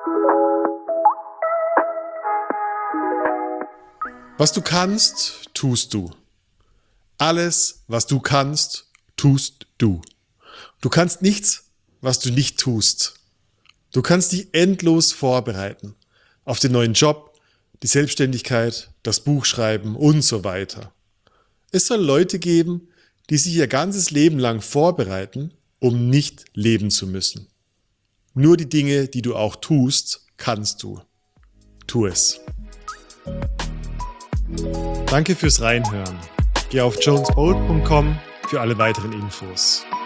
Was du kannst, tust du. Alles, was du kannst, tust du. Du kannst nichts, was du nicht tust. Du kannst dich endlos vorbereiten auf den neuen Job, die Selbstständigkeit, das Buch schreiben und so weiter. Es soll Leute geben, die sich ihr ganzes Leben lang vorbereiten, um nicht leben zu müssen. Nur die Dinge, die du auch tust, kannst du. Tu es. Danke fürs Reinhören. Geh auf jonesbold.com für alle weiteren Infos.